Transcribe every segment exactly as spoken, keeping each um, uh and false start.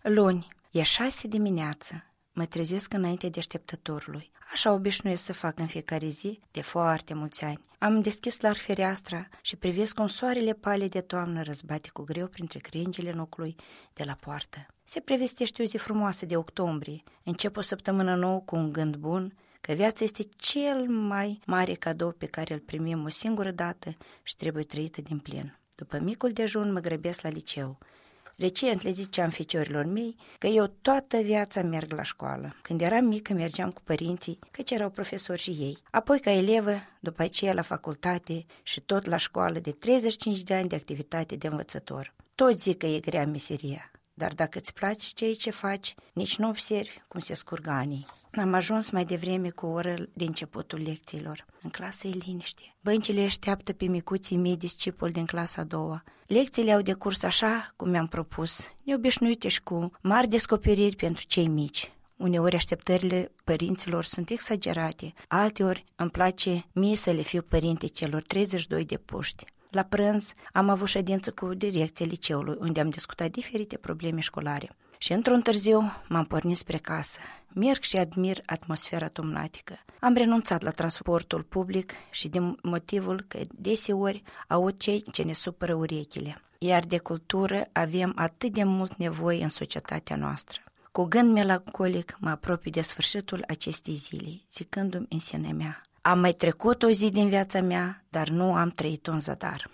Luni, e șase dimineață. Mă trezesc înainte de așteptătorului. Așa obișnuiesc să fac în fiecare zi de foarte mulți ani. Am deschis larg fereastra și privesc cum soarele palid de toamnă răzbate cu greu printre crengile nucului de la poartă. Se prevestește o zi frumoasă de octombrie. Încep o săptămână nouă cu un gând bun, că viața este cel mai mare cadou pe care îl primim o singură dată și trebuie trăită din plin. După micul dejun mă grăbesc la liceu. Recent le ziceam feciorilor mei că eu toată viața merg la școală. Când eram mică mergeam cu părinții, căci erau profesori și ei. Apoi ca elevă, după aceea la facultate și tot la școală de treizeci și cinci de ani de activitate de învățător. Toți zic că e grea meseria, dar dacă îți place ceea ce faci, nici nu observi cum se scurg anii. Am ajuns mai devreme cu o oră de începutul lecțiilor. În clasă e liniște. Băncile așteaptă pe micuții mei discipoli din clasa a doua. Lecțiile au decurs așa cum mi-am propus, neobișnuite și cu mari descoperiri pentru cei mici. Uneori așteptările părinților sunt exagerate, alteori îmi place mie să le fiu părinte celor treizeci și doi de puști. La prânz am avut ședință cu direcția liceului, unde am discutat diferite probleme școlare. Și într-un târziu m-am pornit spre casă. Merg și admir atmosfera tomnatică. Am renunțat la transportul public și din motivul că deseori aud cei ce ne supără urechile. Iar de cultură avem atât de mult nevoie în societatea noastră. Cu gând melancolic mă apropii de sfârșitul acestei zile, zicându-mi în sinea mea: am mai trecut o zi din viața mea, dar nu am trăit-o în zadar.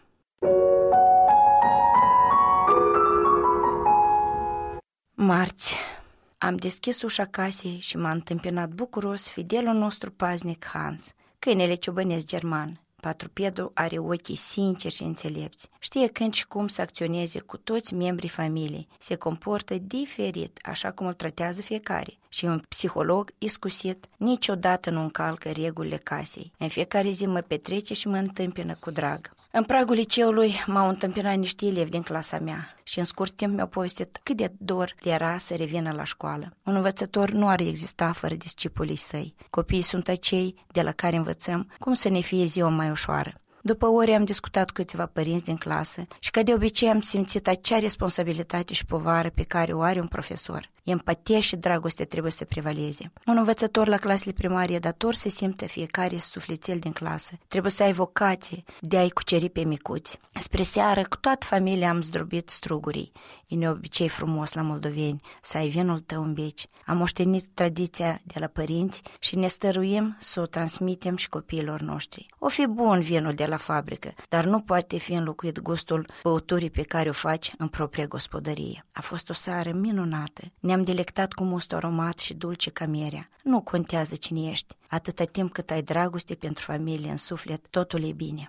Marți. Am deschis ușa casei și m-a întâmpinat bucuros fidelul nostru paznic Hans, câinele ciobănesc german. Patrupedul are ochii sinceri și înțelepți. Știe când și cum să acționeze cu toți membrii familiei. Se comportă diferit, așa cum îl tratează fiecare. Și un psiholog iscusit niciodată nu încalcă regulile casei. În fiecare zi mă petrece și mă întâmpină cu drag. În pragul liceului m-au întâmpinat niște elevi din clasa mea și în scurt timp mi-au povestit cât de dor le era să revină la școală. Un învățător nu ar exista fără discipolii săi. Copiii sunt acei de la care învățăm cum să ne fie ziua mai ușoară. După ore am discutat cu câțiva părinți din clasă și ca de obicei am simțit acea responsabilitate și povară pe care o are un profesor. Empatie și dragoste trebuie să prevaleze. Un învățător la clasele primare e dator să simtă fiecare sufletel din clasă. Trebuie să ai vocație de a-i cuceri pe micuți. Spre seară, cu toată familia am zdrobit strugurii. E ne obicei frumos la moldoveni să ai vinul tău în beci. Am moștenit tradiția de la părinți și ne stăruim să o transmitem și copiilor noștri. O fi bun vinul de la fabrică, dar nu poate fi înlocuit gustul băuturii pe care o faci în propria gospodărie. A fost o seară minunată. Ne-am delectat cu must aromat și dulce ca mierea. Nu contează cine ești. Atâta timp cât ai dragoste pentru familie în suflet, totul e bine.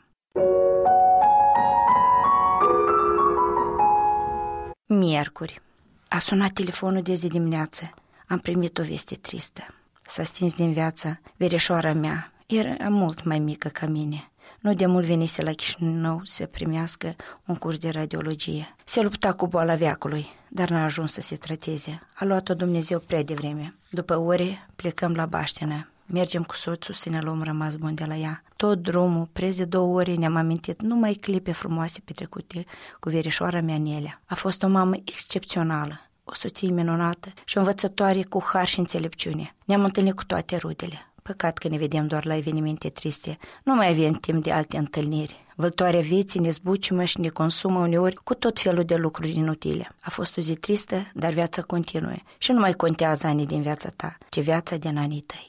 Miercuri. A sunat telefonul de zi dimineață. Am primit o veste tristă. S-a stins din viață verișoara mea. Era mult mai mică ca mine. Nu de mult venise la Chișinău să primească un curs de radiologie. Se lupta cu boala veacului, dar n-a ajuns să se trateze. A luat-o Dumnezeu prea devreme. După ore plecăm la Baștină. Mergem cu soțul să ne luăm rămas bun de la ea. Tot drumul, preț de două ore, ne-am amintit numai clipe frumoase petrecute cu verișoara mea Nelea. A fost o mamă excepțională, o soție minunată și o învățătoare cu har și înțelepciune. Ne-am întâlnit cu toate rudele. Păcat că ne vedem doar la evenimente triste. Nu mai avem timp de alte întâlniri. Văltoarea vieții ne zbucimă și ne consumă uneori cu tot felul de lucruri inutile. A fost o zi tristă, dar viața continuă. Și nu mai contează anii din viața ta, ci viața din anii tăi.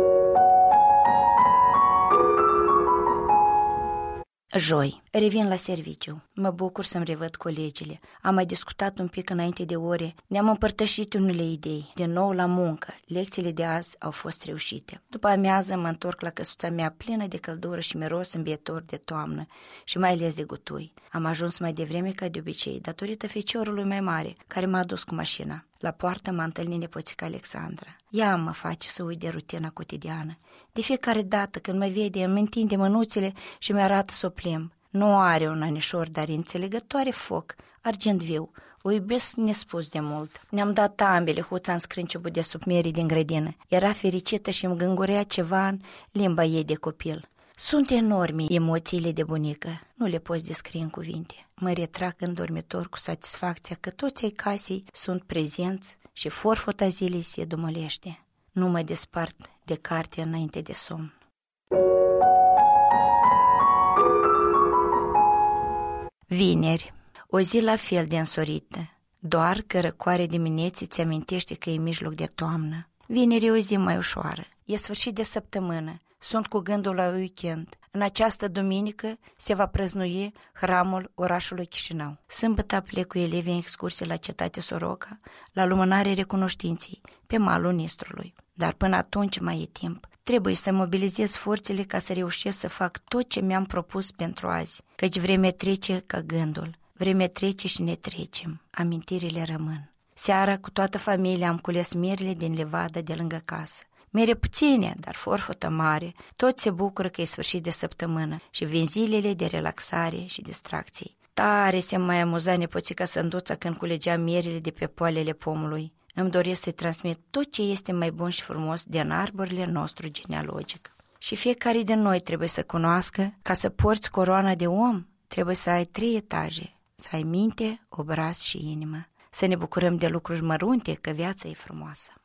Joi. Revin la serviciu. Mă bucur să-mi revăd colegile. Am mai discutat un pic înainte de ore. Ne-am împărtășit unele idei. Din nou la muncă. Lecțiile de azi au fost reușite. După amiază mă întorc la căsuța mea plină de căldură și miros îmbietor de toamnă și mai ales de gutui. Am ajuns mai devreme ca de obicei, datorită feciorului mai mare, care m-a adus cu mașina. La poartă m-a întâlnit nepoțica Alexandra. Ea mă face să uit de rutina cotidiană. De fiecare dată când mă vede, îmi întinde mânuțele și mi-arată să o plimb. Nu are un anișor, dar e înțelegătoare foc, argint viu. O iubesc nespus de mult. Ne-am dat ambele huța în scrânciubul de sub merii din grădină. Era fericită și îmi gângurea ceva în limba ei de copil. Sunt enorme emoțiile de bunică, nu le poți descrie în cuvinte. Mă retrag în dormitor cu satisfacția că toți ai casei sunt prezenți și forfota zilei se dumolește. Nu mă despart de carte înainte de somn. Vineri, o zi la fel de însorită, doar că răcoare dimineții ți amintește că e mijloc de toamnă. Vineri e o zi mai ușoară, e sfârșit de săptămână, sunt cu gândul la weekend. În această duminică se va prăznui hramul orașului Chișinău. Sâmbătă plec cu elevii în excursie la cetatea Soroca, la lumânarea recunoștinței, pe malul Nistrului. Dar până atunci mai e timp. Trebuie să mobilizez forțele ca să reușesc să fac tot ce mi-am propus pentru azi, căci vremea trece ca gândul. Vremea trece și ne trecem, amintirile rămân. Seara, cu toată familia, am cules mierile din livadă de lângă casă. Mere puține, dar forfotă mare, toți se bucură că e sfârșit de săptămână și vin zilele de relaxare și distracții. Tare se mai amuza nepoțica Sânduța când culegea mierile de pe poalele pomului. Îmi doresc să-i transmit tot ce este mai bun și frumos din arborile nostru genealogic. Și fiecare din noi trebuie să cunoască, ca să porți coroana de om, trebuie să ai trei etaje, să ai minte, obraz și inimă. Să ne bucurăm de lucruri mărunte, că viața e frumoasă.